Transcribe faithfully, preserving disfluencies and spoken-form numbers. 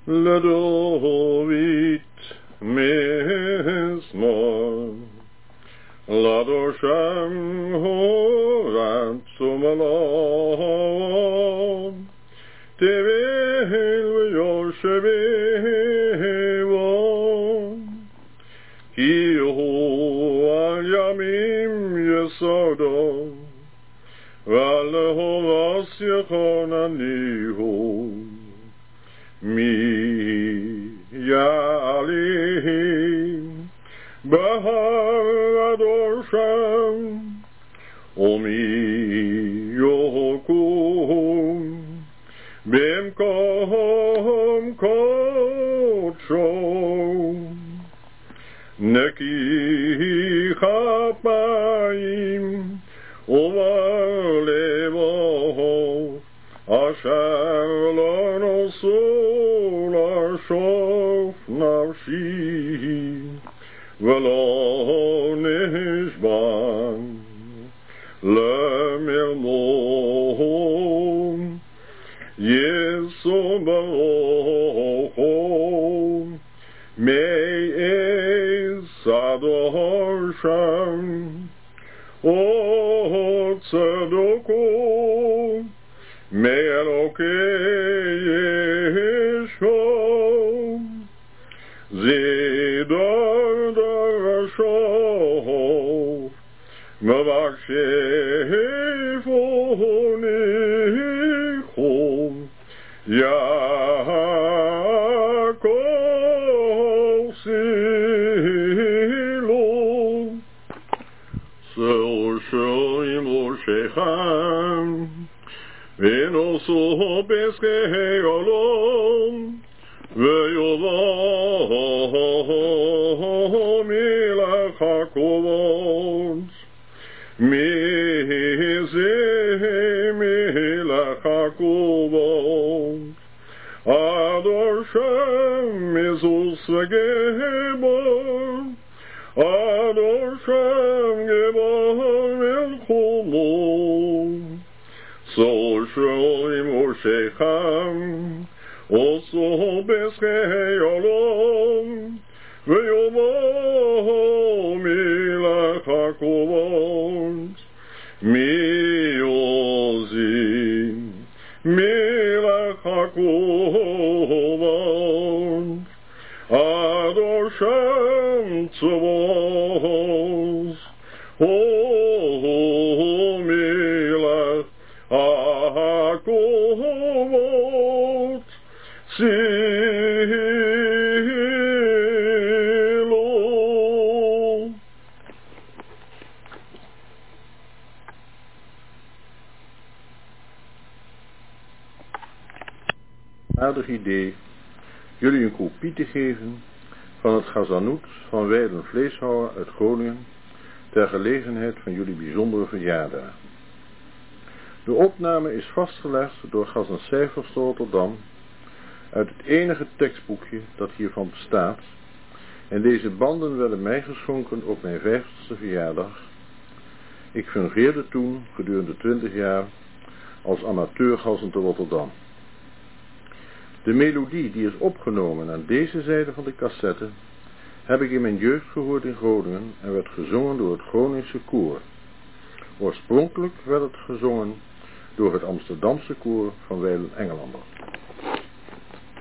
Ledovit mismor, Ladoshem horat sumalom, Tevil v'yoshevivom, Ki hu al yamim yesodom, V'aleho v'asyachonanihu, Mi ya'alim, Bahar Adoshem, Omi yokum, Bimkom kotshom, Neki chapayim, Umalevo, Asher lo nosul ashof nafshi, V'lo nishban le'mirmom, Yisum barochom, Me'ez adoshem, O tzedoko, Me'elokei yeshom, Zidor darashov, Mevakshefonichom, Yaakov Silo, Se'osho Moshechem, V'noso Peskei Olom, Ve'yovam milach hakovot, Mizeh milach hakovot, Adoshem mizus v'gebor, Adoshem gebor milchomot, So shoi Moshechem, Also beskei olom, Ve'yovam milach hakovot, Mi ozim milach hakovot, Adoshem tzavos, Ho milach hakovot, Silo. Aardig idee jullie een kopie te geven van het Gazanoet van Wijlen Vleeshouwer uit Groningen ter gelegenheid van jullie bijzondere verjaardag. De opname is vastgelegd door Gazan Cijfers te Rotterdam uit het enige tekstboekje dat hiervan bestaat, en deze banden werden mij geschonken op mijn vijftigste verjaardag. Ik fungeerde toen gedurende twintig jaar als amateurgazan te Rotterdam. De melodie die is opgenomen aan deze zijde van de cassette heb ik in mijn jeugd gehoord in Groningen en werd gezongen door het Groningse koor. Oorspronkelijk werd het gezongen door het Amsterdamse koor van Wijlen Engelander.